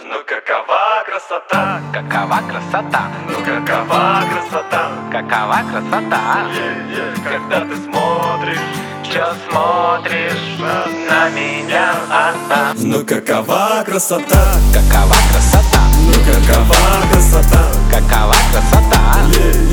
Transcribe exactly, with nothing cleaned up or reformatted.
Ну какова красота, Какова красота, ну какова красота, какова красота. е-е, когда ты смотришь, Чё смотришь на меня? А-а. ну какова красота, Какова красота, ну какова красота, какова красота. е-е.